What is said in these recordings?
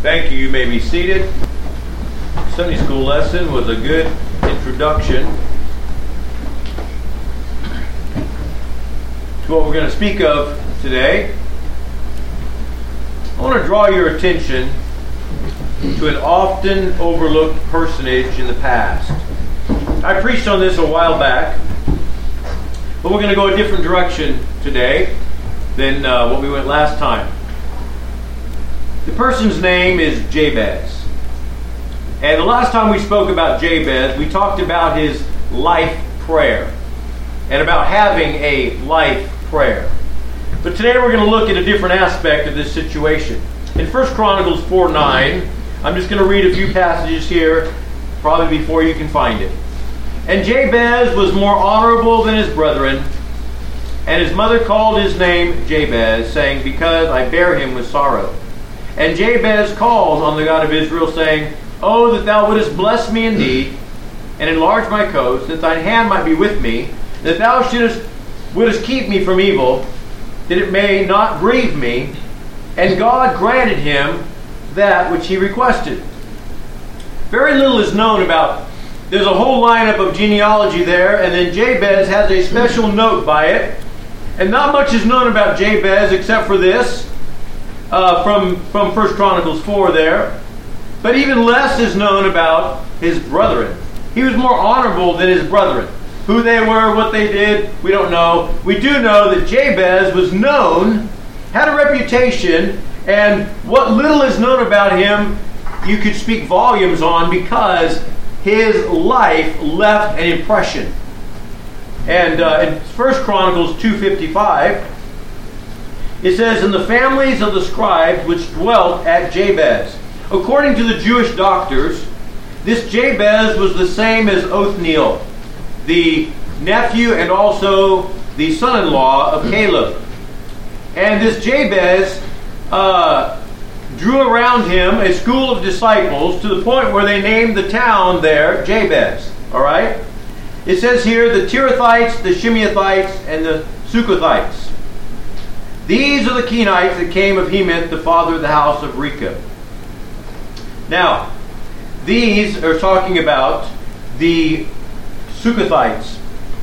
Thank you. You may be seated. Sunday school lesson was a good introduction to what we're going to speak of today. I want to draw your attention to an often overlooked personage in the past. I preached on this a while back, but we're going to go a different direction today than what we went last time. The person's name is Jabez. And the last time we spoke about Jabez, we talked about his life prayer and about having a life prayer. But today we're going to look at a different aspect of this situation. In 1 Chronicles 4:9, I'm just going to read a few passages here, probably before you can find it. And Jabez was more honorable than his brethren, and his mother called his name Jabez, saying, because I bear him with sorrow. And Jabez called on the God of Israel, saying, Oh, that thou wouldest bless me indeed, and enlarge my coast, that thine hand might be with me, that thou wouldest keep me from evil, that it may not grieve me. And God granted him that which he requested. Very little is known about. There's a whole lineup of genealogy there, and then Jabez has a special note by it. And not much is known about Jabez except for this, from 1 Chronicles 4 there. But even less is known about his brethren. He was more honorable than his brethren. Who they were, what they did, we don't know. We do know that Jabez was known, had a reputation, and what little is known about him, you could speak volumes on because his life left an impression. And in 1 Chronicles 2:55, it says, And the families of the scribes which dwelt at Jabez. According to the Jewish doctors, this Jabez was the same as Othniel, the nephew and also the son-in-law of Caleb. And this Jabez drew around him a school of disciples to the point where they named the town there Jabez. All right? It says here the Tirathites, the Shimeathites, and the Sukkothites. These are the Kenites that came of Hemath, the father of the house of Rechab. Now, these are talking about the Sukkothites.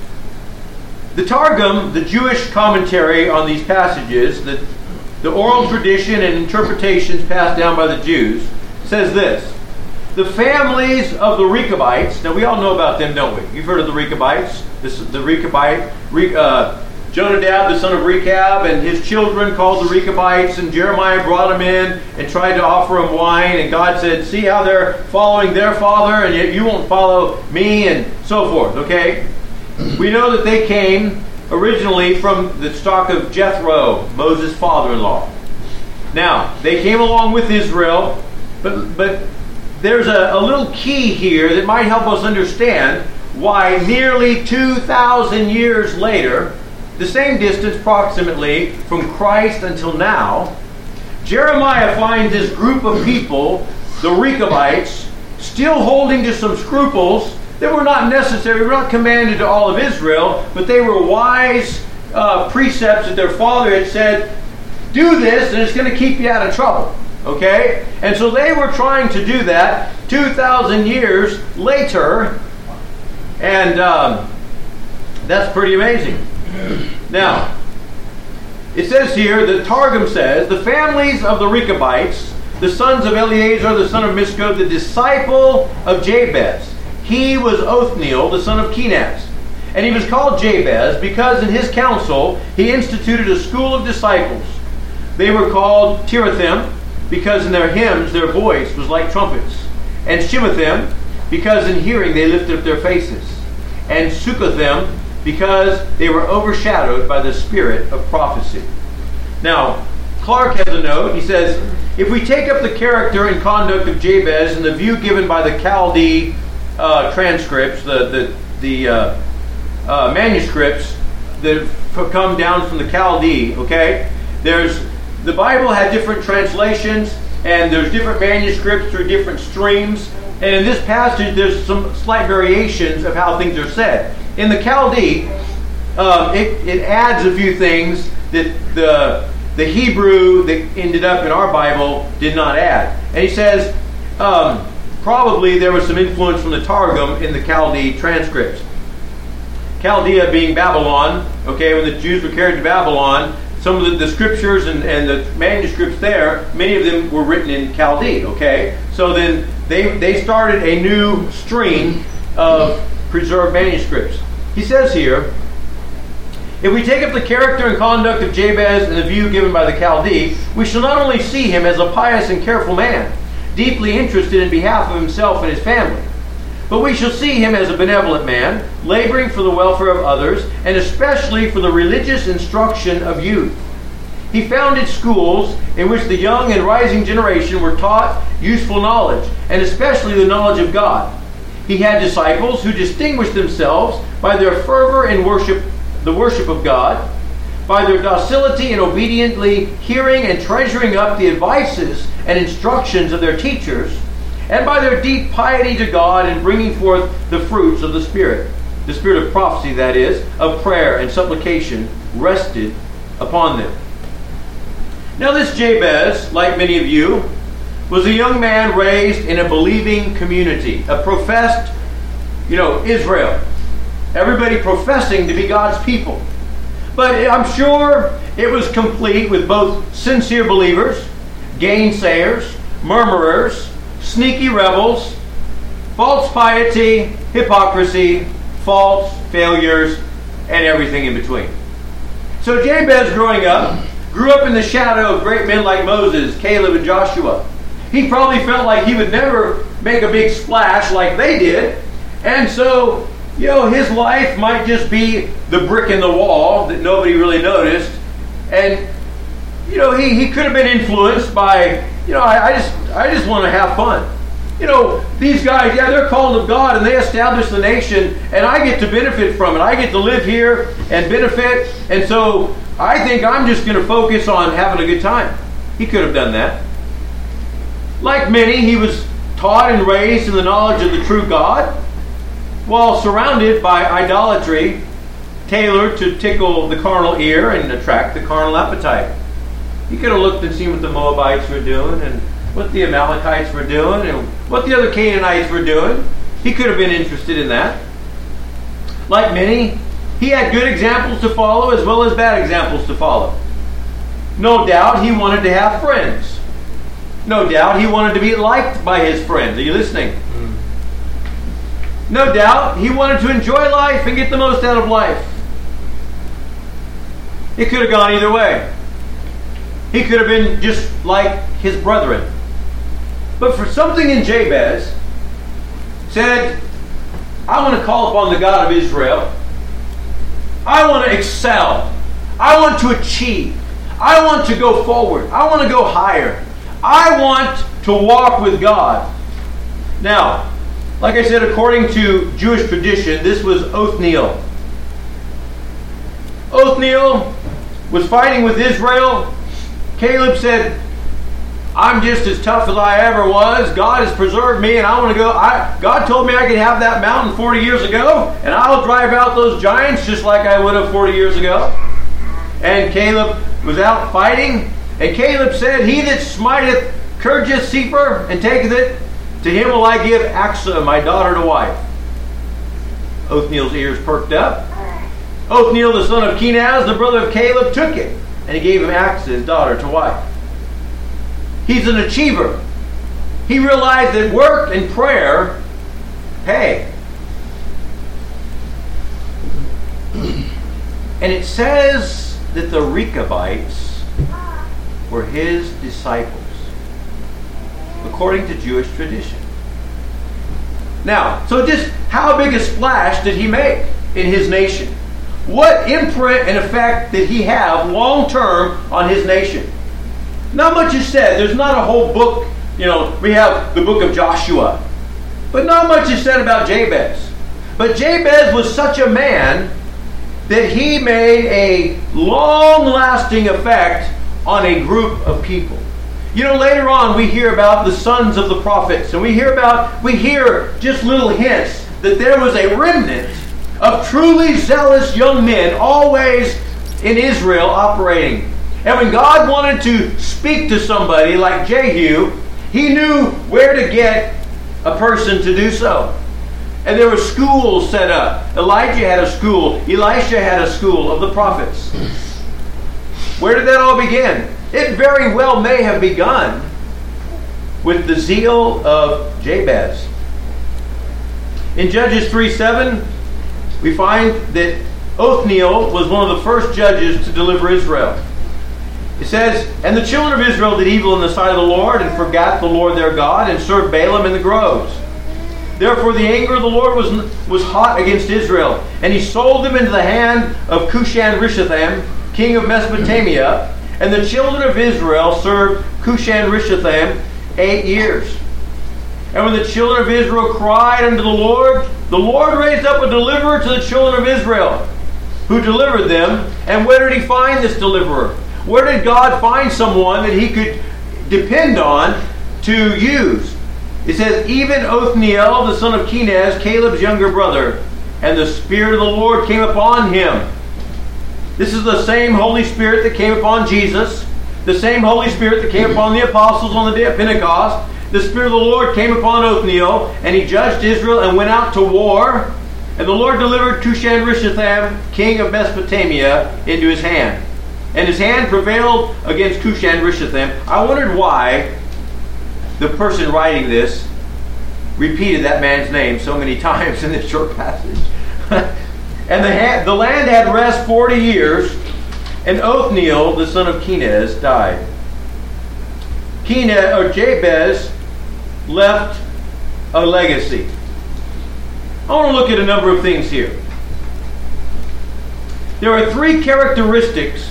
The Targum, the Jewish commentary on these passages, the oral tradition and interpretations passed down by the Jews, says this. The families of the Rechabites, now we all know about them, don't we? You've heard of the Rechabites. This is the Rechabite, Jonadab, the son of Rechab, and his children called the Rechabites, and Jeremiah brought them in and tried to offer them wine, and God said, see how they're following their father, and yet you won't follow me, and so forth, okay? We know that they came originally from the stock of Jethro, Moses' father-in-law. Now, they came along with Israel, but there's a little key here that might help us understand why nearly 2,000 years later, the same distance approximately from Christ until now, Jeremiah finds this group of people, the Rechabites, still holding to some scruples that were not necessary, were not commanded to all of Israel, but they were wise precepts that their father had said, do this and it's going to keep you out of trouble. Okay? And so they were trying to do that 2,000 years later, and that's pretty amazing. Now, it says here, the Targum says, the families of the Rechabites, the sons of Eleazar, the son of Mishko, the disciple of Jabez. He was Othniel, the son of Kenaz. And he was called Jabez because in his council he instituted a school of disciples. They were called Tirathim because in their hymns their voice was like trumpets. And Shimathim because in hearing they lifted up their faces. And Sukkothim because they were overshadowed by the spirit of prophecy. Now, Clark has a note. He says, if we take up the character and conduct of Jabez and the view given by the Chaldee transcripts, the manuscripts that have come down from the Chaldee, okay? The Bible had different translations, and there's different manuscripts through different streams. And in this passage, there's some slight variations of how things are said. In the Chaldee, it adds a few things that the Hebrew that ended up in our Bible did not add. And he says, probably there was some influence from the Targum in the Chaldee transcripts. Chaldea being Babylon, okay, when the Jews were carried to Babylon, some of the scriptures and the manuscripts there, many of them were written in Chaldee, okay? So then they started a new stream of preserved manuscripts. He says here, if we take up the character and conduct of Jabez and the view given by the Chaldee, we shall not only see him as a pious and careful man, deeply interested in behalf of himself and his family, but we shall see him as a benevolent man, laboring for the welfare of others, and especially for the religious instruction of youth. He founded schools in which the young and rising generation were taught useful knowledge, and especially the knowledge of God. He had disciples who distinguished themselves by their fervor in the worship of God, by their docility in obediently hearing and treasuring up the advices and instructions of their teachers, and by their deep piety to God in bringing forth the fruits of the Spirit of prophecy, that is, of prayer and supplication, rested upon them. Now this Jabez, like many of you, was a young man raised in a believing community, a professed, Israel. Everybody professing to be God's people. But I'm sure it was complete with both sincere believers, gainsayers, murmurers, sneaky rebels, false piety, hypocrisy, false failures, and everything in between. So Jabez grew up in the shadow of great men like Moses, Caleb, and Joshua. He probably felt like he would never make a big splash like they did. And so, his life might just be the brick in the wall that nobody really noticed. And, he could have been influenced by, I just want to have fun. These guys, they're called of God and they establish the nation and I get to benefit from it. I get to live here and benefit. And so I think I'm just going to focus on having a good time. He could have done that. Like many, he was taught and raised in the knowledge of the true God, while surrounded by idolatry tailored to tickle the carnal ear and attract the carnal appetite. He could have looked and seen what the Moabites were doing and what the Amalekites were doing and what the other Canaanites were doing. He could have been interested in that. Like many, he had good examples to follow as well as bad examples to follow. No doubt he wanted to have friends. No doubt he wanted to be liked by his friends. Are you listening? No doubt he wanted to enjoy life and get the most out of life. It could have gone either way. He could have been just like his brethren. But for something in Jabez said, I want to call upon the God of Israel. I want to excel. I want to achieve. I want to go forward. I want to go higher. I want to walk with God. Now, like I said, according to Jewish tradition, this was Othniel. Othniel was fighting with Israel. Caleb said, I'm just as tough as I ever was. God has preserved me and I want to go. God told me I could have that mountain 40 years ago and I'll drive out those giants just like I would have 40 years ago. And Caleb was out fighting. And Caleb said, He that smiteth Kirjath Sepher and taketh it, to him will I give Achsah, my daughter, to wife. Othniel's ears perked up. Othniel, the son of Kenaz, the brother of Caleb, took it, and he gave him Achsah, his daughter, to wife. He's an achiever. He realized that work and prayer pay. And it says that the Rechabites were his disciples, according to Jewish tradition. Now, so just how big a splash did he make in his nation? What imprint and effect did he have long term on his nation? Not much is said. There's not a whole book. We have the book of Joshua. But not much is said about Jabez. But Jabez was such a man that he made a long-lasting effect on a group of people. Later on we hear about the sons of the prophets, and we hear just little hints that there was a remnant of truly zealous young men always in Israel operating. And when God wanted to speak to somebody like Jehu, he knew where to get a person to do so. And there were schools set up. Elijah had a school. Elisha had a school of the prophets. Where did that all begin? It very well may have begun with the zeal of Jabez. In Judges 3:7, we find that Othniel was one of the first judges to deliver Israel. It says, "And the children of Israel did evil in the sight of the Lord, and forgot the Lord their God, and served Balaam in the groves. Therefore the anger of the Lord was hot against Israel, and he sold them into the hand of Cushan-Rishathaim, king of Mesopotamia. And the children of Israel served Cushan-Rishathaim 8 years. And when the children of Israel cried unto the Lord raised up a deliverer to the children of Israel, who delivered them. And where did he find this deliverer? Where did God find someone that he could depend on to use? It says, even Othniel, the son of Kenaz, Caleb's younger brother, and the Spirit of the Lord came upon him." This is the same Holy Spirit that came upon Jesus, the same Holy Spirit that came upon the apostles on the day of Pentecost. The Spirit of the Lord came upon Othniel, and he judged Israel and went out to war. And the Lord delivered Cushan-Rishathaim, king of Mesopotamia, into his hand. And his hand prevailed against Cushan-Rishathaim. I wondered why the person writing this repeated that man's name so many times in this short passage. And the land had rest 40 years, and Othniel, the son of Kenaz, died. Jabez left a legacy. I want to look at a number of things here. There are 3 characteristics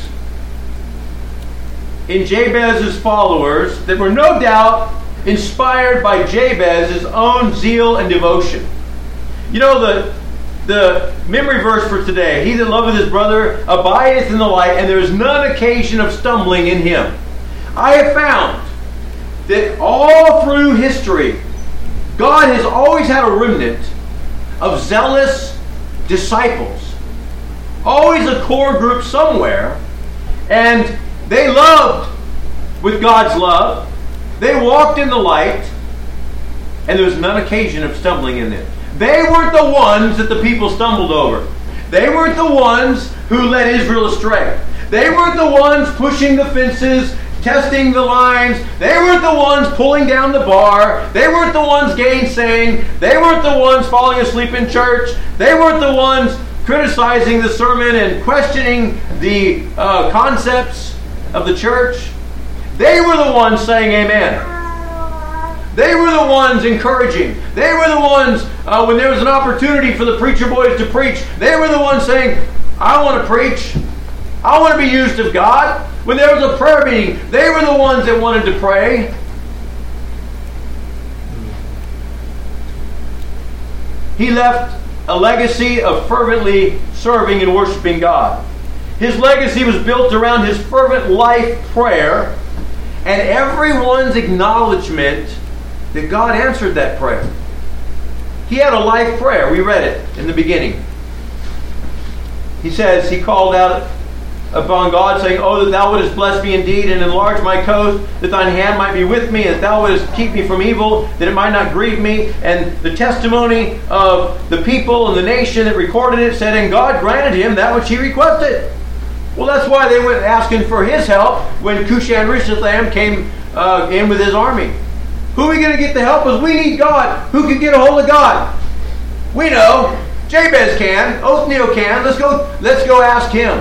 in Jabez's followers that were no doubt inspired by Jabez's own zeal and devotion. You know, the memory verse for today, "He that loveth his brother abideth in the light, and there is none occasion of stumbling in him." I have found that all through history, God has always had a remnant of zealous disciples. Always a core group somewhere. And they loved with God's love. They walked in the light. And there was none occasion of stumbling in them. They weren't the ones that the people stumbled over. They weren't the ones who led Israel astray. They weren't the ones pushing the fences, testing the lines. They weren't the ones pulling down the bar. They weren't the ones gainsaying. They weren't the ones falling asleep in church. They weren't the ones criticizing the sermon and questioning the concepts of the church. They were the ones saying amen. They were the ones encouraging. They were the ones, when there was an opportunity for the preacher boys to preach, they were the ones saying, "I want to preach. I want to be used of God." When there was a prayer meeting, they were the ones that wanted to pray. He left a legacy of fervently serving and worshiping God. His legacy was built around his fervent life prayer and everyone's acknowledgement that God answered that prayer. He had a life prayer. We read it in the beginning. He says, he called out upon God, saying, "Oh, that thou wouldest bless me indeed, and enlarge my coast, that thine hand might be with me, and that thou wouldest keep me from evil, that it might not grieve me." And the testimony of the people and the nation that recorded it said, "And God granted him that which he requested." Well, that's why they went asking for his help when Cushan-Rishathaim came in with his army. Who are we going to get the help with? We need God. Who can get a hold of God? We know. Jabez can. Othniel can. Let's go ask him.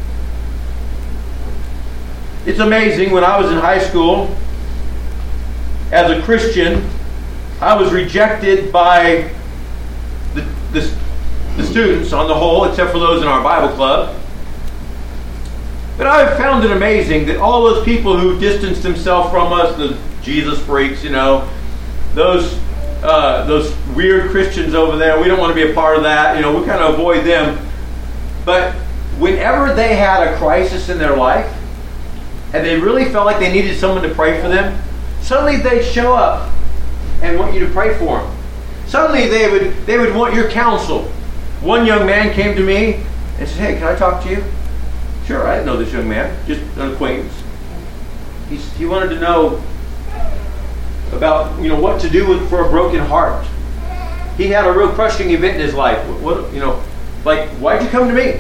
It's amazing, when I was in high school, as a Christian, I was rejected by the students on the whole, except for those in our Bible club. But I found it amazing that all those people who distanced themselves from us, the Jesus freaks, those weird Christians over there, we don't want to be a part of that. We kind of avoid them. But whenever they had a crisis in their life, and they really felt like they needed someone to pray for them, suddenly they'd show up and want you to pray for them. Suddenly they would want your counsel. One young man came to me and said, "Hey, can I talk to you?" Sure, I didn't know this young man, just an acquaintance. He wanted to know about, what to do for a broken heart. He had a real crushing event in his life. Why'd you come to me?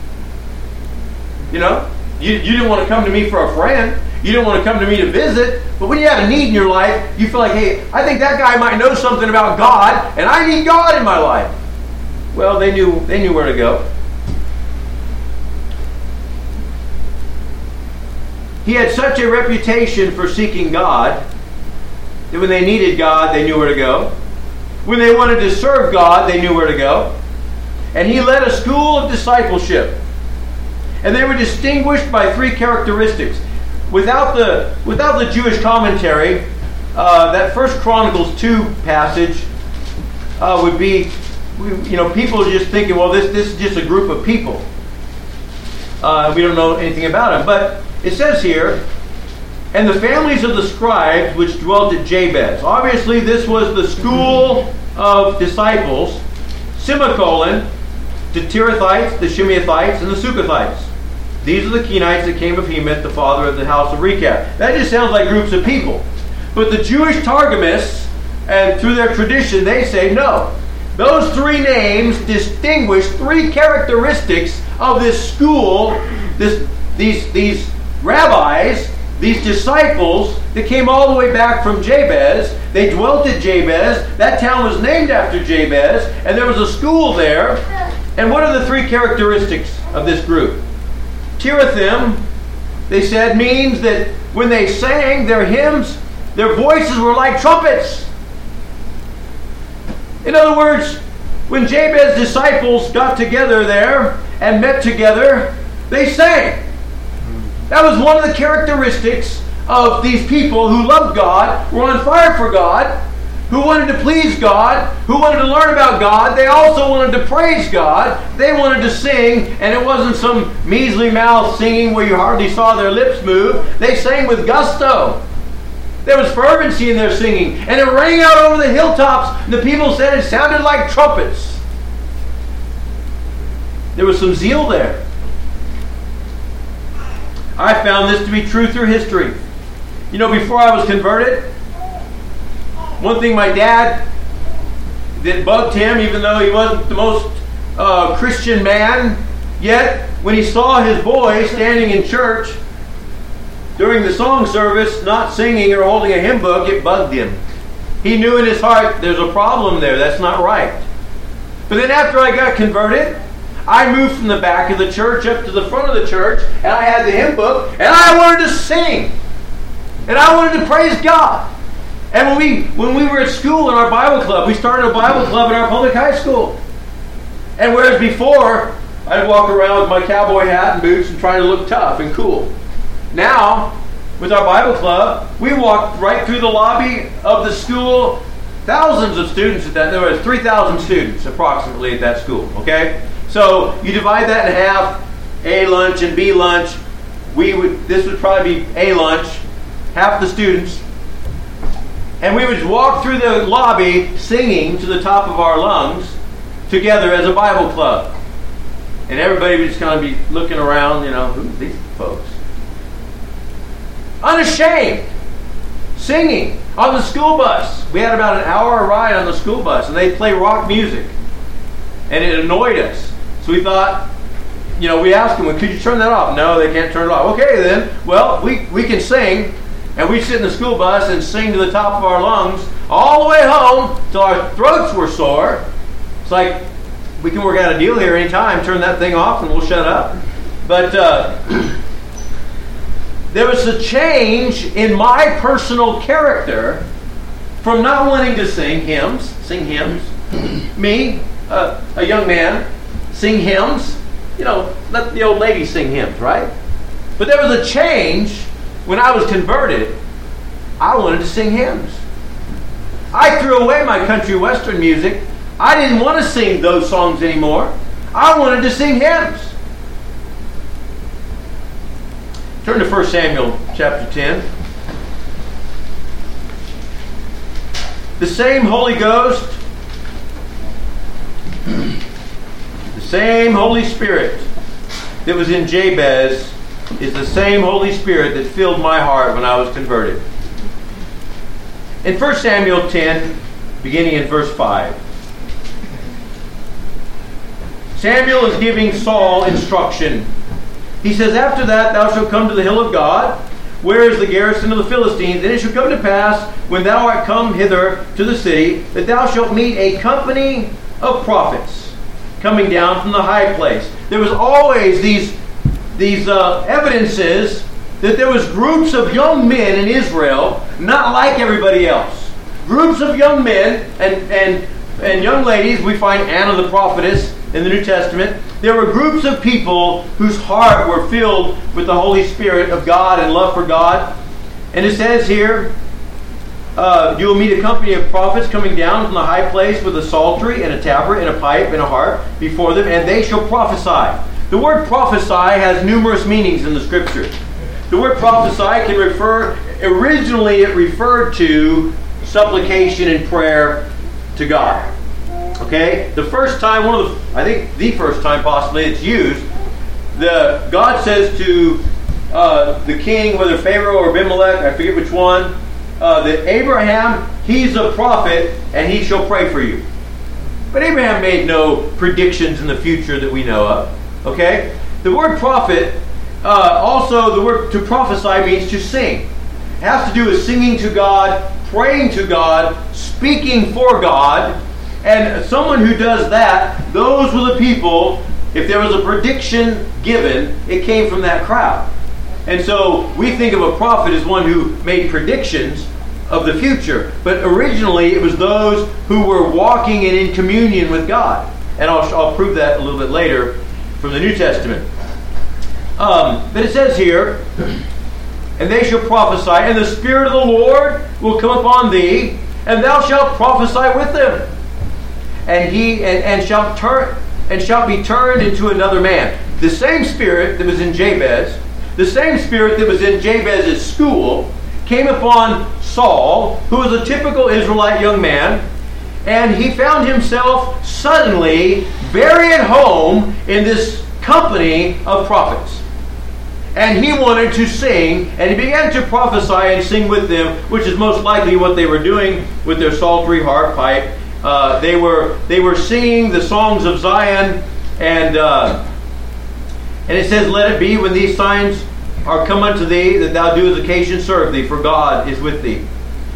You didn't want to come to me for a friend. You didn't want to come to me to visit. But when you have a need in your life, you feel like, hey, I think that guy might know something about God, and I need God in my life. Well, they knew where to go. He had such a reputation for seeking God that when they needed God, they knew where to go. When they wanted to serve God, they knew where to go. And he led a school of discipleship. And they were distinguished by three characteristics. Without the Jewish commentary, that 1 Chronicles 2 passage would be, people are just thinking, well, this is just a group of people. We don't know anything about them. But it says here, and the families of the scribes which dwelt at Jabez. Obviously, this was the school of disciples, semicolon, the Tirathites, the Shimeathites, and the Sukathites. These are the Kenites that came of Hemath, the father of the house of Rechab. That just sounds like groups of people. But the Jewish Targumists, and through their tradition, they say no. Those three names distinguish three characteristics of this school, these rabbis, these disciples that came all the way back from Jabez. They dwelt at Jabez. That town was named after Jabez, and there was a school there. And what are the three characteristics of this group? Tirathim, they said, means that when they sang their hymns, their voices were like trumpets. In other words, when Jabez's disciples got together there and met together, they sang. That was one of the characteristics of these people who loved God, were on fire for God, who wanted to please God, who wanted to learn about God. They also wanted to praise God. They wanted to sing, and it wasn't some measly mouth singing where you hardly saw their lips move. They sang with gusto. There was fervency in their singing, and it rang out over the hilltops, and the people said it sounded like trumpets. There was some zeal there. I found this to be true through history. Before I was converted, one thing my dad, that bugged him, even though he wasn't the most Christian man, yet when he saw his boy standing in church during the song service, not singing or holding a hymn book, it bugged him. He knew in his heart, there's a problem there, that's not right. But then after I got converted, I moved from the back of the church up to the front of the church, and I had the hymn book, and I wanted to sing. And I wanted to praise God. And when we were at school in our Bible club, we started a Bible club in our public high school. And whereas before, I'd walk around with my cowboy hat and boots and try to look tough and cool. Now, with our Bible club, we walked right through the lobby of the school. Thousands of students at that. There was 3,000 students approximately at that school. Okay? So you divide that in half, A lunch and B lunch. This would probably be A lunch, half the students. And we would walk through the lobby singing to the top of our lungs together as a Bible club. And everybody would just kind of be looking around, who are these folks? Unashamed. Singing on the school bus. We had about an hour ride on the school bus, and they'd play rock music. And it annoyed us. So we thought, we asked them, could you turn that off? No, they can't turn it off. Okay then, well, we can sing. And we'd sit in the school bus and sing to the top of our lungs all the way home till our throats were sore. It's like, we can work out a deal here anytime. Turn that thing off and we'll shut up. But there was a change in my personal character from not wanting to sing hymns. Me, a young man, sing hymns. Let the old lady sing hymns, right? But there was a change. When I was converted, I wanted to sing hymns. I threw away my country western music. I didn't want to sing those songs anymore. I wanted to sing hymns. Turn to 1 Samuel chapter 10. The same Holy Ghost, the same Holy Spirit that was in Jabez is the same Holy Spirit that filled my heart when I was converted. In 1 Samuel 10, beginning in verse 5, Samuel is giving Saul instruction. He says, "After that thou shalt come to the hill of God, where is the garrison of the Philistines. And it shall come to pass, when thou art come hither to the city, that thou shalt meet a company of prophets coming down from the high place." There was always these evidences that there was groups of young men in Israel, not like everybody else. Groups of young men and young ladies. We find Anna the prophetess in the New Testament. There were groups of people whose heart were filled with the Holy Spirit of God and love for God. And it says here, you will meet a company of prophets coming down from the high place with a psaltery and a tabret and a pipe and a harp before them, and they shall prophesy. The word prophesy has numerous meanings in the Scripture. The word prophesy can originally it referred to supplication and prayer to God. Okay? The first time, I think the first time possibly it's used, God says to the king, whether Pharaoh or Abimelech, I forget which one, that Abraham, he's a prophet, and he shall pray for you. But Abraham made no predictions in the future that we know of. Okay? The word prophet, also the word to prophesy means to sing. It has to do with singing to God, praying to God, speaking for God. And someone who does that, those were the people, if there was a prediction given, it came from that crowd. And so we think of a prophet as one who made predictions of the future. But originally it was those who were walking and in communion with God. And I'll prove that a little bit later from the New Testament. But it says here, "And they shall prophesy, and the Spirit of the Lord will come upon thee, and thou shalt prophesy with them. And shalt be turned into another man." The same Spirit that was in Jabez, the same Spirit that was in Jabez's school, came upon Saul, who was a typical Israelite young man, and he found himself suddenly very at home in this company of prophets. And he wanted to sing, and he began to prophesy and sing with them, which is most likely what they were doing with their psaltery, harp, pipe. They were singing the songs of Zion, and it says, "Let it be when these signs are come unto thee, that thou do as occasion serve thee, for God is with thee."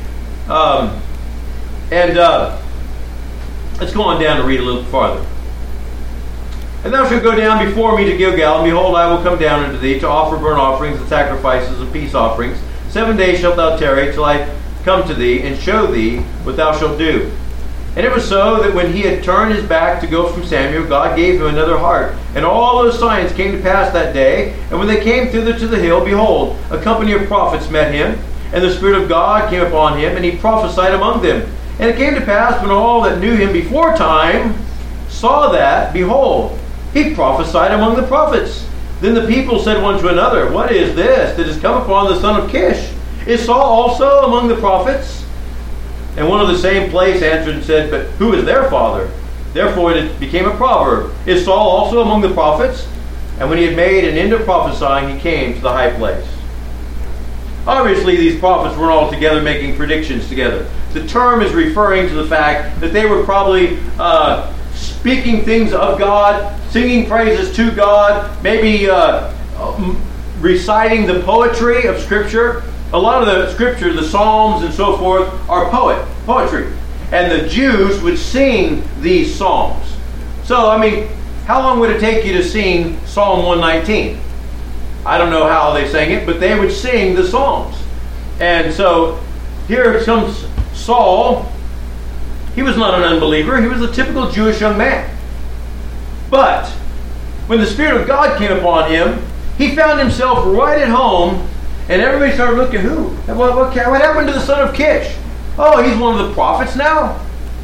Let's go on down and read a little farther. "And thou shalt go down before me to Gilgal, and behold, I will come down unto thee to offer burnt offerings and sacrifices and peace offerings. 7 days shalt thou tarry till I come to thee, and show thee what thou shalt do." And it was so that when he had turned his back to go from Samuel, God gave him another heart. And all those signs came to pass that day. And when they came thither to the hill, behold, a company of prophets met him. And the Spirit of God came upon him, and he prophesied among them. And it came to pass, when all that knew him before time saw that, behold, he prophesied among the prophets. Then the people said one to another, "What is this that has come upon the son of Kish? Is Saul also among the prophets?" And one of the same place answered and said, "But who is their father?" Therefore it became a proverb, "Is Saul also among the prophets?" And when he had made an end of prophesying, he came to the high place. Obviously, these prophets weren't all together making predictions together. The term is referring to the fact that they were probably speaking things of God, singing praises to God, maybe reciting the poetry of Scripture. A lot of the Scripture, the Psalms and so forth, are poetry. And the Jews would sing these psalms. So, I mean, how long would it take you to sing Psalm 119? I don't know how they sang it, but they would sing the Psalms. And so, here comes Saul. He was not an unbeliever. He was a typical Jewish young man. But, when the Spirit of God came upon him, he found himself right at home. And everybody started looking, who? What happened to the son of Kish? Oh, he's one of the prophets now?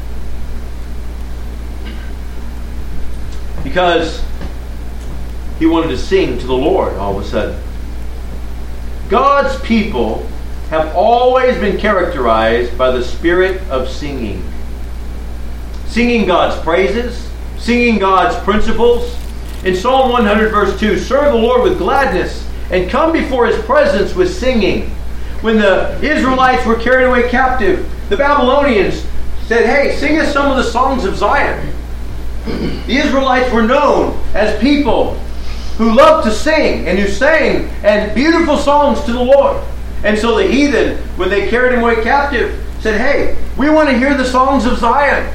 Because he wanted to sing to the Lord all of a sudden. God's people have always been characterized by the spirit of singing. Singing God's praises, singing God's principles. In Psalm 100 verse 2, serve the Lord with gladness and come before His presence with singing. When the Israelites were carried away captive, the Babylonians said, hey, sing us some of the songs of Zion. The Israelites were known as people who loved to sing and who sang and beautiful songs to the Lord. And so the heathen, when they carried him away captive, said, hey, we want to hear the songs of Zion.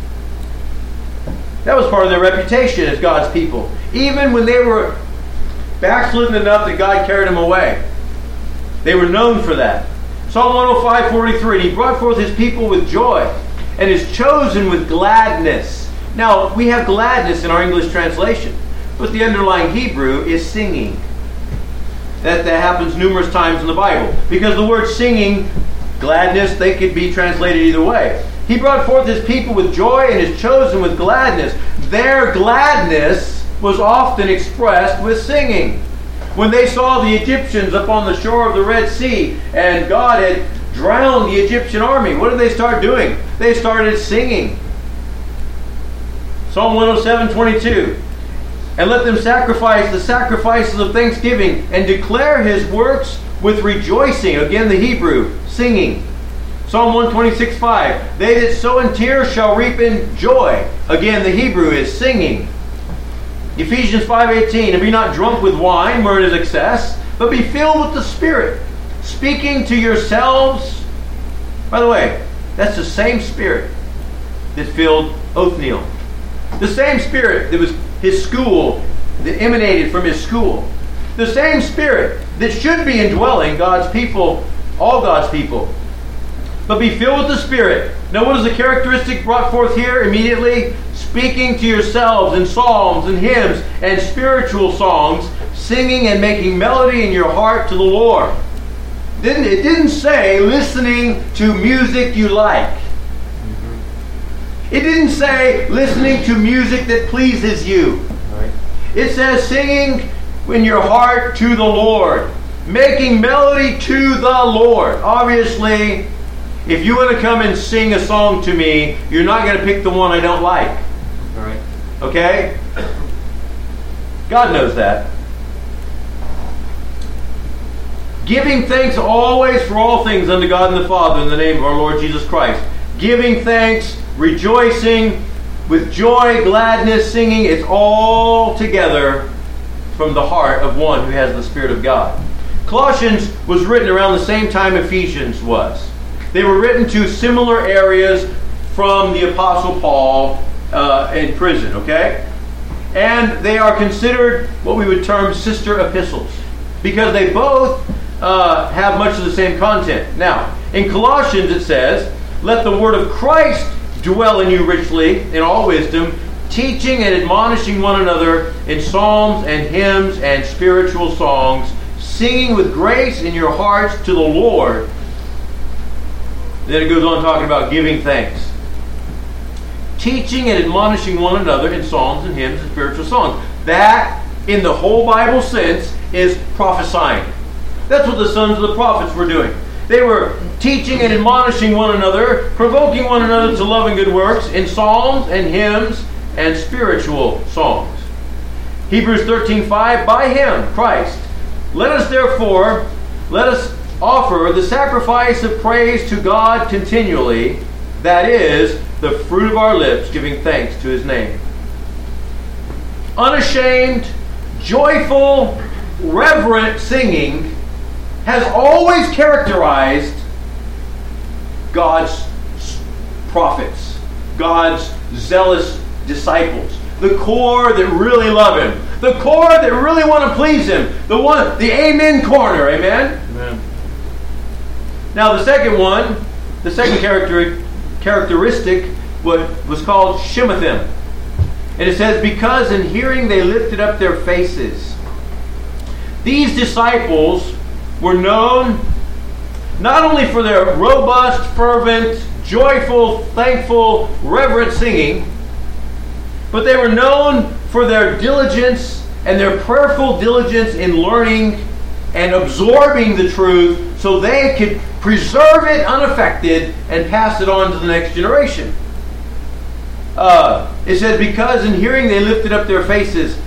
That was part of their reputation as God's people. Even when they were backslidden enough that God carried them away, they were known for that. Psalm 105:43, He brought forth His people with joy and His chosen with gladness. Now, we have gladness in our English translation, but the underlying Hebrew is singing. That happens numerous times in the Bible. Because the word singing, gladness, they could be translated either way. He brought forth His people with joy and His chosen with gladness. Their gladness was often expressed with singing. When they saw the Egyptians up on the shore of the Red Sea and God had drowned the Egyptian army, what did they start doing? They started singing. Psalm 107:22. And let them sacrifice the sacrifices of thanksgiving and declare His works with rejoicing. Again, the Hebrew, singing. Psalm 126:5. They that sow in tears shall reap in joy. Again, the Hebrew is singing. Ephesians 5:18. And be not drunk with wine, wherein is excess, but be filled with the Spirit, speaking to yourselves. By the way, that's the same Spirit that filled Othniel. The same Spirit that was his school, that emanated from his school. The same Spirit that should be indwelling God's people, all God's people. But be filled with the Spirit. Now what is the characteristic brought forth here immediately? Speaking to yourselves in psalms and hymns and spiritual songs, singing and making melody in your heart to the Lord. It didn't say listening to music you like. It didn't say listening to music that pleases you. Right. It says singing in your heart to the Lord. Making melody to the Lord. Obviously, if you want to come and sing a song to me, you're not going to pick the one I don't like. All right. Okay? God knows that. Giving thanks always for all things unto God and the Father in the name of our Lord Jesus Christ. Giving thanks, rejoicing, with joy, gladness, singing, it's all together from the heart of one who has the Spirit of God. Colossians was written around the same time Ephesians was. They were written to similar areas from the Apostle Paul in prison, okay? And they are considered what we would term sister epistles, because they both have much of the same content. Now, in Colossians it says, let the word of Christ dwell in you richly in all wisdom, teaching and admonishing one another in psalms and hymns and spiritual songs, singing with grace in your hearts to the Lord. Then it goes on talking about giving thanks. Teaching and admonishing one another in psalms and hymns and spiritual songs. That, in the whole Bible sense, is prophesying. That's what the sons of the prophets were doing. They were teaching and admonishing one another, provoking one another to love and good works in psalms and hymns and spiritual songs. Hebrews 13:5, by Him, Christ, let us offer the sacrifice of praise to God continually, that is, the fruit of our lips, giving thanks to His name. Unashamed, joyful, reverent singing has always characterized God's prophets, God's zealous disciples, the core that really love Him, the core that really want to please Him, the amen corner, amen? Amen. Now the second characteristic was called Shemathim. And it says, because in hearing they lifted up their faces. These disciples were known not only for their robust, fervent, joyful, thankful, reverent singing, but they were known for their diligence and their prayerful diligence in learning and absorbing the truth so they could preserve it unaffected and pass it on to the next generation. It says, because in hearing they lifted up their faces,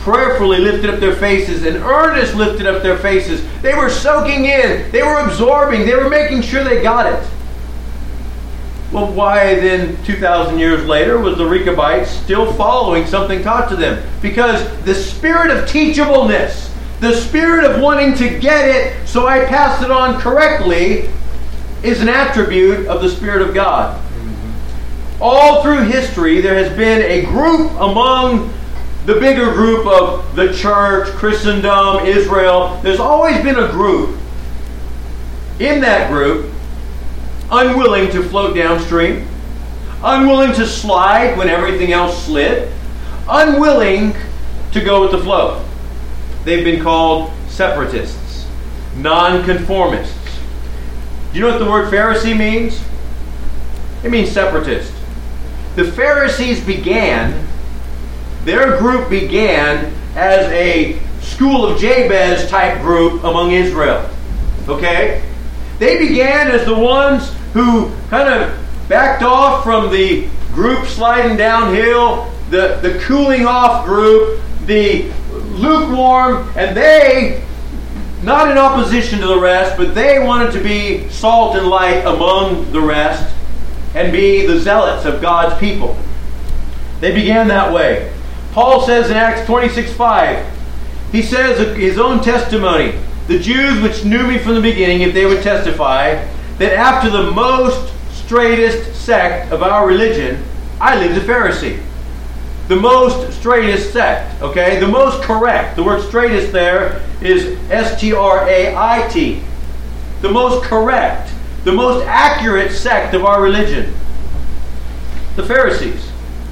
prayerfully lifted up their faces and earnest lifted up their faces. They were soaking in. They were absorbing. They were making sure they got it. Well, why then, 2,000 years later, was the Rechabites still following something taught to them? Because the spirit of teachableness, the spirit of wanting to get it so I pass it on correctly, is an attribute of the Spirit of God. All through history, there has been a group among the bigger group of the church, Christendom, Israel. There's always been a group in that group unwilling to float downstream, unwilling to slide when everything else slid, unwilling to go with the flow. They've been called separatists, nonconformists. Do you know what the word Pharisee means? It means separatist. The Pharisees their group began as a school of Jabez type group among Israel. Okay? They began as the ones who kind of backed off from the group sliding downhill, the cooling off group, the lukewarm, and they, not in opposition to the rest, but they wanted to be salt and light among the rest and be the zealots of God's people. They began that way. Paul says in Acts 26:5, he says his own testimony, the Jews which knew me from the beginning, if they would testify, that after the most straightest sect of our religion, I lived a Pharisee. The most straightest sect, okay? The most correct. The word straightest there is S-T-R-A-I-T. The most correct, the most accurate sect of our religion. The Pharisees.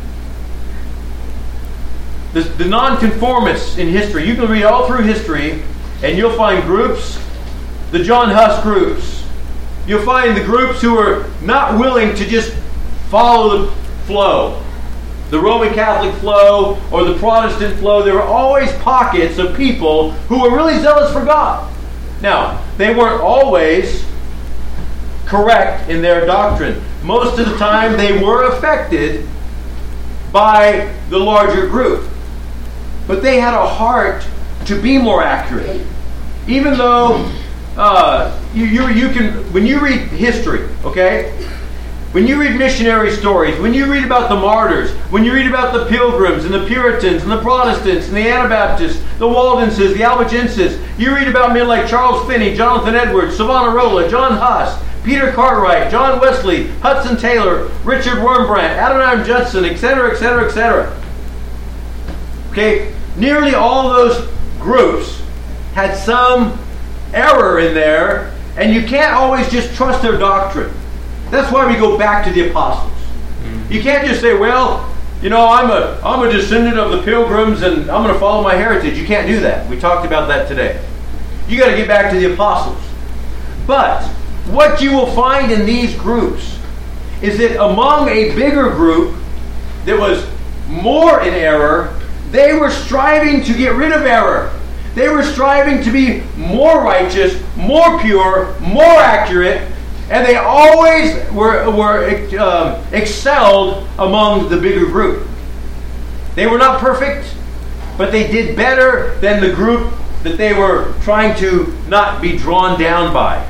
The nonconformists in history. You can read all through history and you'll find groups, the John Huss groups. You'll find the groups who are not willing to just follow the flow. The Roman Catholic flow or the Protestant flow. There were always pockets of people who were really zealous for God. Now, they weren't always correct in their doctrine. Most of the time they were affected by the larger group. But they had a heart to be more accurate. Even though you can, when you read history, okay? When you read missionary stories, when you read about the martyrs, when you read about the Pilgrims and the Puritans and the Protestants and the Anabaptists, the Waldenses, the Albigenses, you read about men like Charles Finney, Jonathan Edwards, Savonarola, John Huss, Peter Cartwright, John Wesley, Hudson Taylor, Richard Wurmbrand, Adoniram Judson, etc., etc., etc. Okay, nearly all those groups had some error in there, and you can't always just trust their doctrine. That's why we go back to the apostles. You can't just say, well, you know, I'm a descendant of the Pilgrims and I'm going to follow my heritage. You can't do that. We talked about that today. You got to get back to the apostles. But what you will find in these groups is that among a bigger group that was more in error, they were striving to get rid of error. They were striving to be more righteous, more pure, more accurate, and they always were excelled among the bigger group. They were not perfect, but they did better than the group that they were trying to not be drawn down by.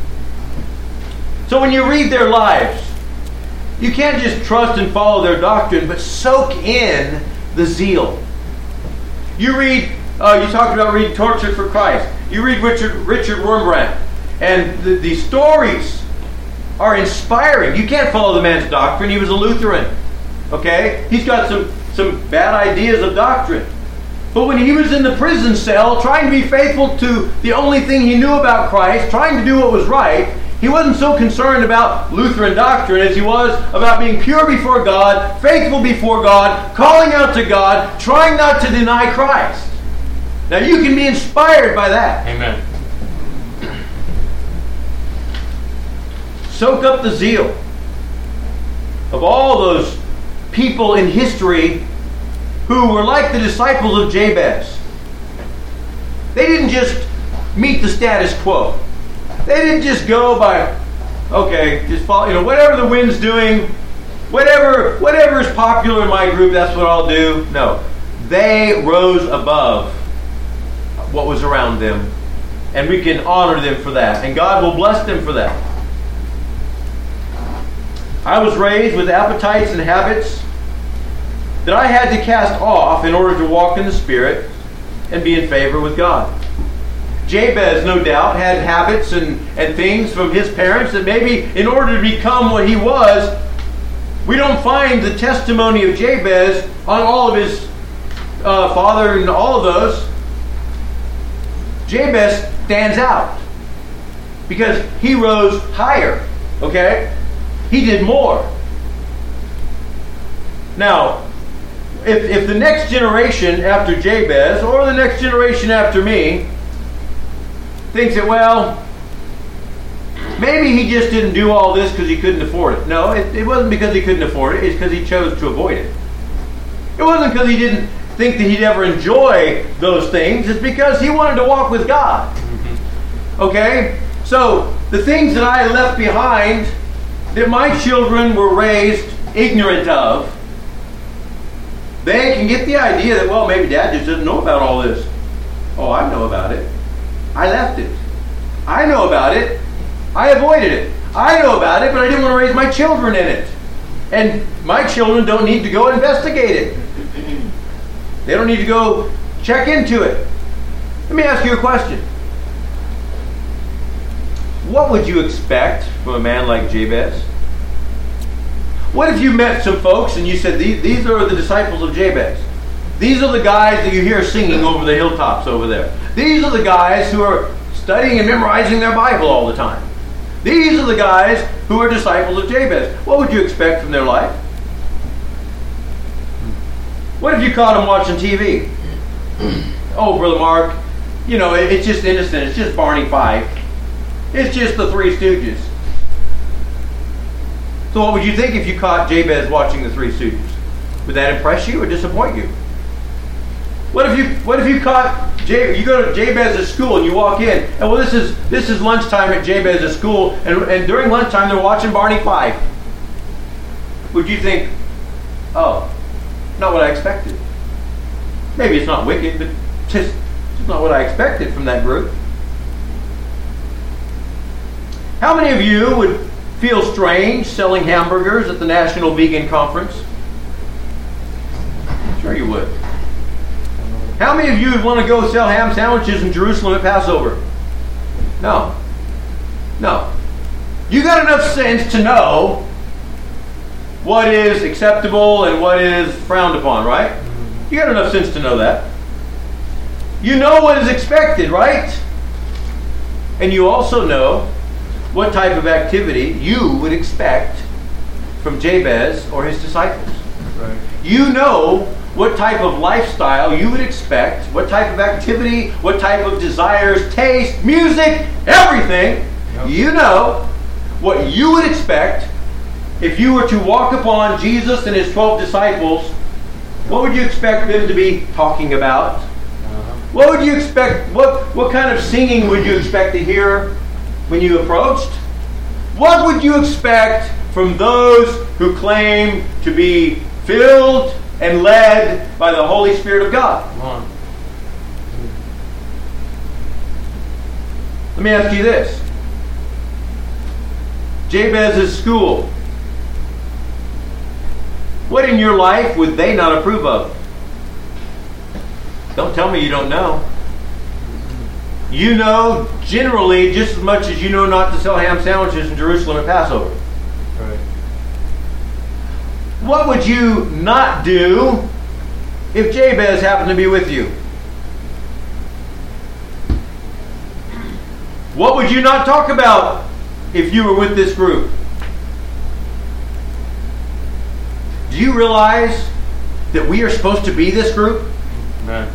So when you read their lives, you can't just trust and follow their doctrine, but soak in the zeal. You read, you talked about reading Tortured for Christ. You read Richard Wurmbrand, and the stories are inspiring. You can't follow the man's doctrine. He was a Lutheran. Okay? He's got some bad ideas of doctrine. But when he was in the prison cell, trying to be faithful to the only thing he knew about Christ, trying to do what was right, he wasn't so concerned about Lutheran doctrine as he was about being pure before God, faithful before God, calling out to God, trying not to deny Christ. Now you can be inspired by that. Amen. Soak up the zeal of all those people in history who were like the disciples of Jabez. They didn't just meet the status quo. They didn't just go by, okay, just follow, whatever the wind's doing, whatever is popular in my group, that's what I'll do. No. they rose above what was around them. And we can honor them for that. And God will bless them for that. I was raised with appetites and habits that I had to cast off in order to walk in the Spirit and be in favor with God. Jabez, no doubt, had habits and things from his parents that maybe in order to become what he was, we don't find the testimony of Jabez on all of his father and all of those. Jabez stands out because he rose higher. Okay? He did more. Now, if the next generation after Jabez or the next generation after me thinks that, well, maybe he just didn't do all this because he couldn't afford it. No, it wasn't because he couldn't afford it. It's because he chose to avoid it. It wasn't because he didn't think that he'd ever enjoy those things. It's because he wanted to walk with God. Okay? So, the things that I left behind that my children were raised ignorant of, they can get the idea that, well, maybe Dad just doesn't know about all this. Oh, I know about it. I left it. I know about it. I avoided it. I know about it, but I didn't want to raise my children in it. And my children don't need to go investigate it. They don't need to go check into it. Let me ask you a question. What would you expect from a man like Jabez? What if you met some folks and you said, these are the disciples of Jabez. These are the guys that you hear singing over the hilltops over there. These are the guys who are studying and memorizing their Bible all the time. These are the guys who are disciples of Jabez. What would you expect from their life? What if you caught them watching TV? Oh, Brother Mark, you know, it's just innocent. It's just Barney Fife. It's just the Three Stooges. So what would you think if you caught Jabez watching the Three Stooges? Would that impress you or disappoint you? What if you caught you go to Jabez's school and you walk in and well this is lunchtime at Jabez's school and during lunchtime they're watching Barney Fife. Would you think, oh, not what I expected? Maybe it's not wicked, but just not what I expected from that group. How many of you would feel strange selling hamburgers at the National Vegan Conference? Sure you would. How many of you would want to go sell ham sandwiches in Jerusalem at Passover? No. No. You got enough sense to know what is acceptable and what is frowned upon, right? You got enough sense to know that. You know what is expected, right? And you also know what type of activity you would expect from Jabez or his disciples. Right. You know what type of lifestyle you would expect, what type of activity, what type of desires, taste, music, everything. Yep. You know what you would expect if you were to walk upon Jesus and his 12 disciples. What would you expect them to be talking about? What would you expect? What kind of singing would you expect to hear when you approached? What would you expect from those who claim to be filled and led by the Holy Spirit of God? Come on. Let me ask you this. Jabez's school. What in your life would they not approve of? Don't tell me you don't know. You know generally just as much as you know not to sell ham sandwiches in Jerusalem at Passover. Right. What would you not do if Jabez happened to be with you? What would you not talk about if you were with this group? Do you realize that we are supposed to be this group? Amen.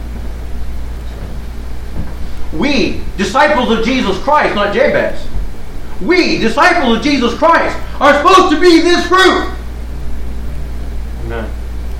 We, disciples of Jesus Christ, not Jabez. We, disciples of Jesus Christ, are supposed to be this group. Amen.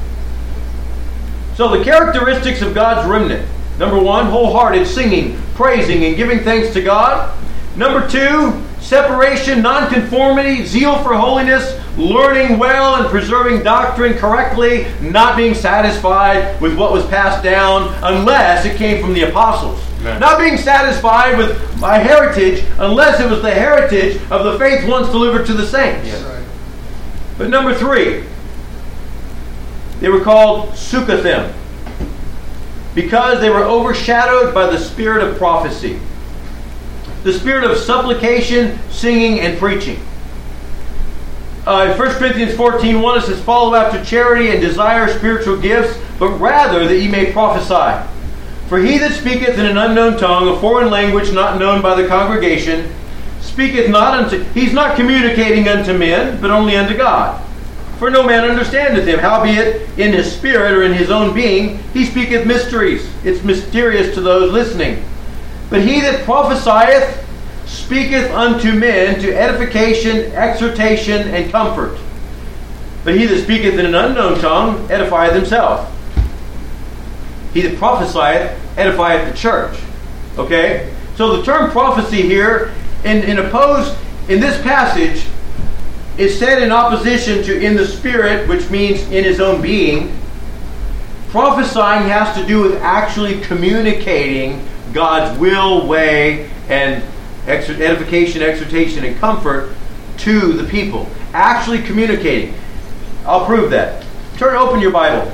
So the characteristics of God's remnant. Number one, wholehearted singing, praising, and giving thanks to God. Number two, separation, nonconformity, zeal for holiness, learning well and preserving doctrine correctly, not being satisfied with what was passed down unless it came from the apostles. Amen. Not being satisfied with my heritage unless it was the heritage of the faith once delivered to the saints. Yes. Right. But number 3, they were called Sukkathim because they were overshadowed by the spirit of prophecy. The spirit of supplication, singing, and preaching. In 1 Corinthians 14:1 it says, "Follow after charity and desire spiritual gifts, but rather that ye may prophesy. For he that speaketh in an unknown tongue, a foreign language not known by the congregation, speaketh not unto..." He's not communicating unto men, but only unto God. "For no man understandeth him, howbeit in his spirit or in his own being he speaketh mysteries." It's mysterious to those listening. "But he that prophesieth speaketh unto men to edification, exhortation, and comfort. But he that speaketh in an unknown tongue edifieth himself. He that prophesieth edifieth the church." Okay? So the term prophecy here, in this passage, is said in opposition to in the spirit, which means in his own being. Prophesying has to do with actually communicating God's will, way, and edification, exhortation, and comfort to the people. Actually communicating. I'll prove that. Open your Bible.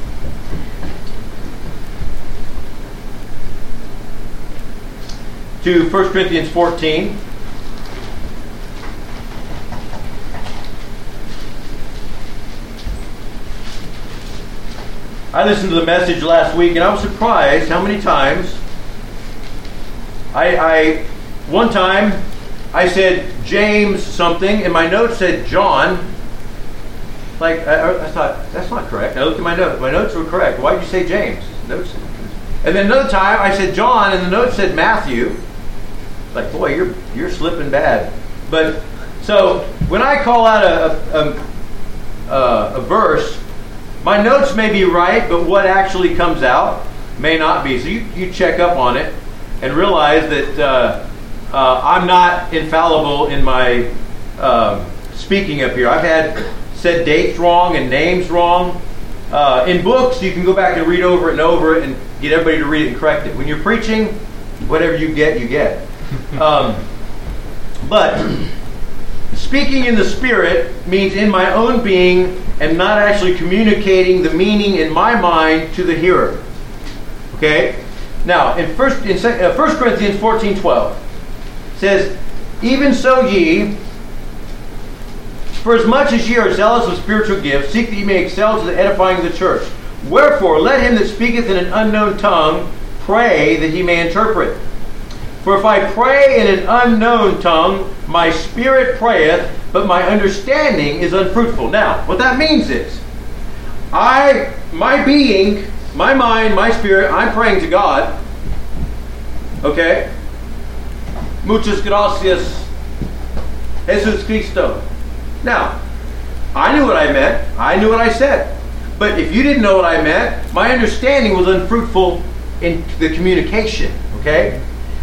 To 1 Corinthians 14. I listened to the message last week and I was surprised how many times one time I said James something and my notes said John. Like I thought, that's not correct. I looked at my notes. My notes were correct. Why did you say James? Notes. And then another time I said John and the notes said Matthew. Like, boy, you're slipping bad. But so when I call out a verse, my notes may be right, but what actually comes out may not be. So you check up on it and realize that I'm not infallible in my speaking up here. I've said dates wrong and names wrong. In books, you can go back and read over it and get everybody to read it and correct it. When you're preaching, whatever you get, you get. But speaking in the Spirit means in my own being and not actually communicating the meaning in my mind to the hearer. Okay? Now, in 1 Corinthians 14:12, it says, "Even so ye, for as much as ye are zealous of spiritual gifts, seek that ye may excel to the edifying of the church. Wherefore, let him that speaketh in an unknown tongue pray that he may interpret. For if I pray in an unknown tongue, my spirit prayeth, but my understanding is unfruitful." Now, what that means is, my being, my mind, my spirit, I'm praying to God. Okay? Muchas gracias, Jesus Cristo. Now, I knew what I meant. I knew what I said. But if you didn't know what I meant, my understanding was unfruitful in the communication. Okay?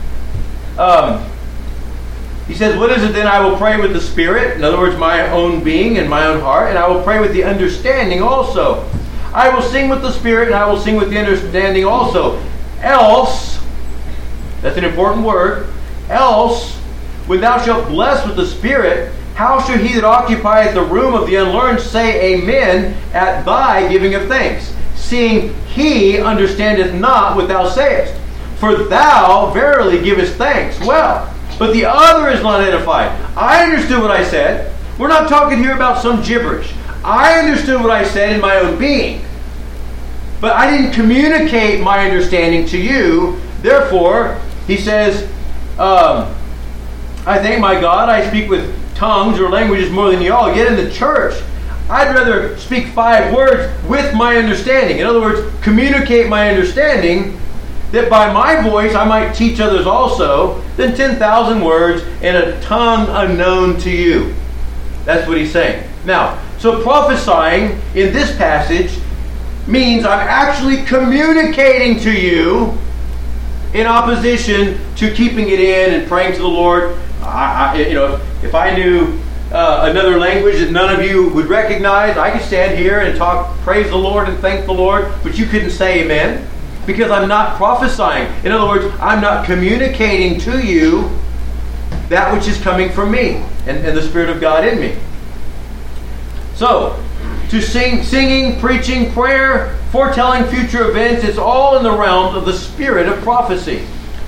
He says, "What is it then? I will pray with the Spirit," in other words, my own being and my own heart, "and I will pray with the understanding also. I will sing with the Spirit, and I will sing with the understanding also. Else," that's an important word, "else, when thou shalt bless with the Spirit, how shall he that occupieth the room of the unlearned say amen at thy giving of thanks, seeing he understandeth not what thou sayest? For thou verily givest thanks well, but the other is not edified." I understood what I said. We're not talking here about some gibberish. I understood what I said in my own being. But I didn't communicate my understanding to you. Therefore, he says, "I thank my God, I speak with tongues or languages more than ye all. Yet in the church, I'd rather speak 5 words with my understanding." In other words, communicate my understanding, that by my voice I might teach others also, than 10,000 words in a tongue unknown to you. That's what he's saying. Now, so prophesying in this passage means I'm actually communicating to you in opposition to keeping it in and praying to the Lord If I knew another language that none of you would recognize, I could stand here and talk, praise the Lord and thank the Lord, but you couldn't say amen because I'm not prophesying. In other words, I'm not communicating to you that which is coming from me and the Spirit of God in me. So, to singing, preaching, prayer, foretelling future events, it's all in the realm of the spirit of prophecy.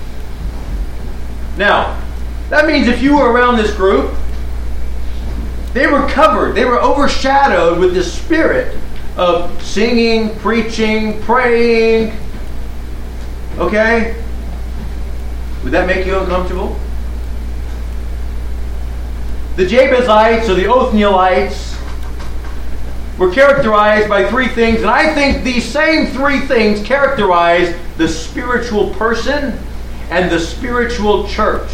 Now, that means if you were around this group, they were covered, they were overshadowed with this spirit of singing, preaching, praying. Okay? Would that make you uncomfortable? The Jabezites or the Othnielites were characterized by three things, and I think these same three things characterize the spiritual person and the spiritual church.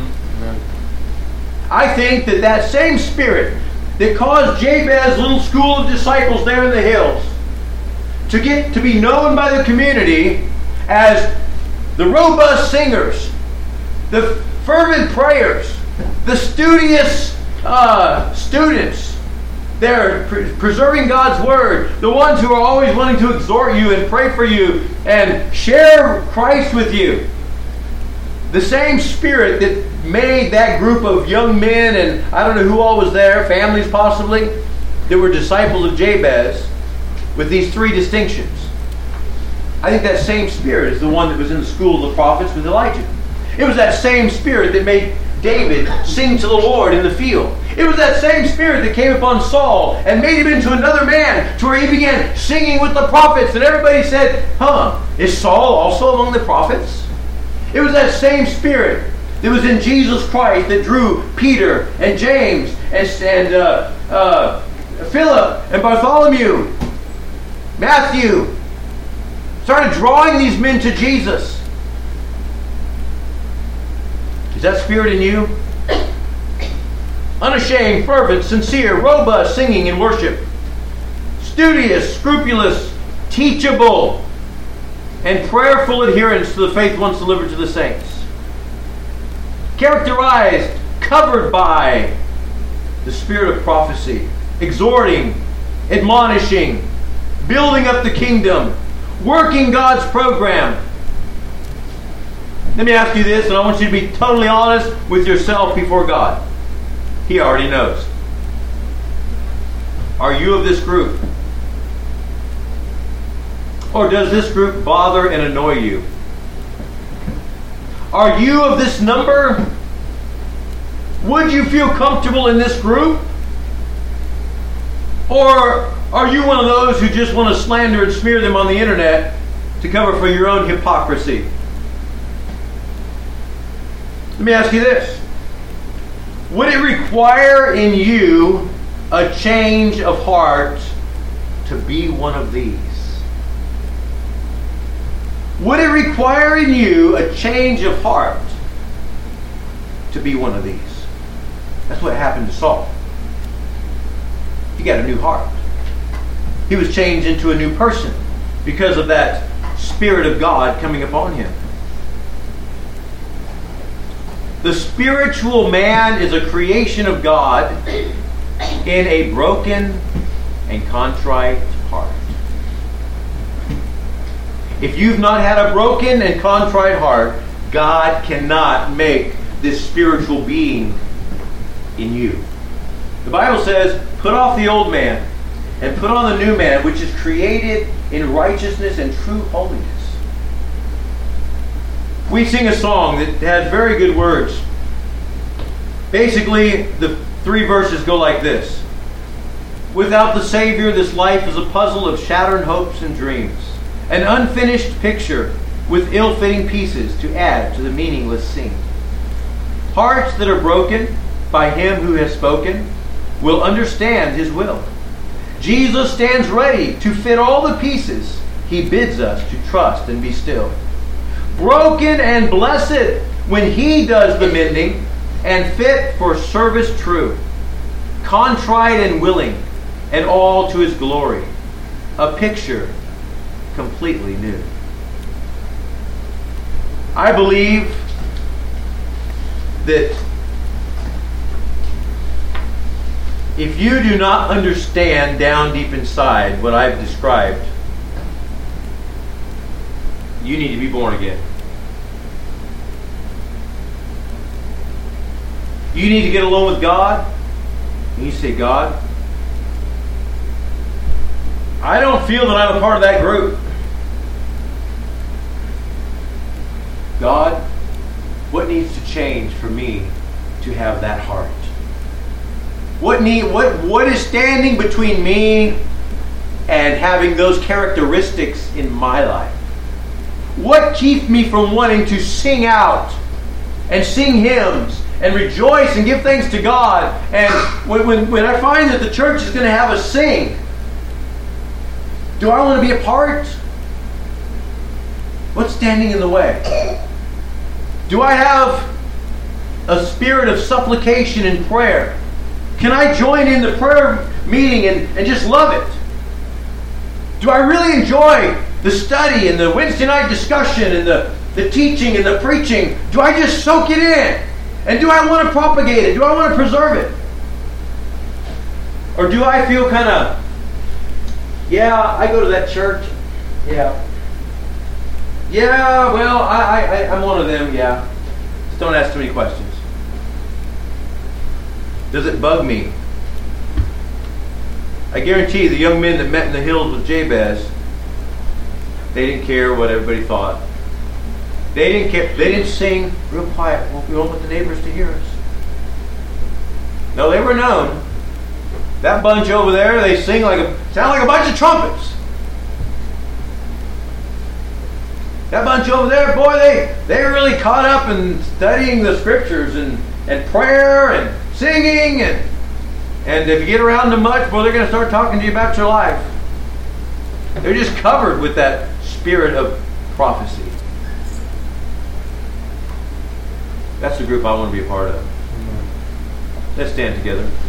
I think that same spirit that caused Jabez's little school of disciples there in the hills to get to be known by the community as the robust singers, the fervent prayers, the studious students, they're preserving God's Word, the ones who are always wanting to exhort you and pray for you and share Christ with you. The same spirit that made that group of young men, and I don't know who all was there, families possibly, that were disciples of Jabez, with these three distinctions. I think that same spirit is the one that was in the school of the prophets with Elijah. It was that same spirit that made David sing to the Lord in the field. It was that same spirit that came upon Saul and made him into another man, to where he began singing with the prophets, and everybody said, is Saul also among the prophets? It was that same spirit that was in Jesus Christ that drew Peter and James and Philip and Bartholomew, Matthew, started drawing these men to Jesus. Is that spirit in you? Unashamed, fervent, sincere, robust singing and worship. Studious, scrupulous, teachable, and prayerful adherence to the faith once delivered to the saints. Characterized, covered by the spirit of prophecy, exhorting, admonishing, building up the kingdom, working God's program. Let me ask you this, and I want you to be totally honest with yourself before God. He already knows. Are you of this group? Or does this group bother and annoy you? Are you of this number? Would you feel comfortable in this group? Or are you one of those who just want to slander and smear them on the internet to cover for your own hypocrisy? Let me ask you this. Would it require in you a change of heart to be one of these? Would it require in you a change of heart to be one of these? That's what happened to Saul. He got a new heart. He was changed into a new person because of that Spirit of God coming upon him. The spiritual man is a creation of God in a broken and contrite heart. If you've not had a broken and contrite heart, God cannot make this spiritual being in you. The Bible says, put off the old man and put on the new man, which is created in righteousness and true holiness. We sing a song that has very good words. Basically, the three verses go like this. Without the Savior, this life is a puzzle of shattered hopes and dreams. An unfinished picture with ill-fitting pieces to add to the meaningless scene. Hearts that are broken by Him who has spoken will understand His will. Jesus stands ready to fit all the pieces. He bids us to trust and be still. Broken and blessed when He does the mending, and fit for service true. Contrite and willing, and all to His glory. A picture completely new. I believe that If you do not understand down deep inside what I've described, you need to be born again. You need to get alone with God. And you say, God, I don't feel that I'm a part of that group. God, what needs to change for me to have that heart? What is standing between me and having those characteristics in my life? What keeps me from wanting to sing out and sing hymns and rejoice and give thanks to God? And when I find that the church is going to have us sing, do I want to be a part? What's standing in the way? Do I have a spirit of supplication and prayer? Can I join in the prayer meeting and just love it? Do I really enjoy the study and the Wednesday night discussion and the teaching and the preaching? Do I just soak it in? And do I want to propagate it? Do I want to preserve it? Or do I feel kind of, yeah, I go to that church. Yeah. Yeah, well, I'm one of them, yeah. Just don't ask too many questions. Does it bug me? I guarantee you, the young men that met in the hills with Jabez, they didn't care what everybody thought. They didn't care. They didn't sing real quiet. We won't want the neighbors to hear us. No, they were known. That bunch over there, they sound like a bunch of trumpets. That bunch over there, boy, they're really caught up in studying the scriptures and prayer and singing, and if you get around them much, boy, they're going to start talking to you about your life. They're just covered with that spirit of prophecy. That's the group I want to be a part of. Let's stand together.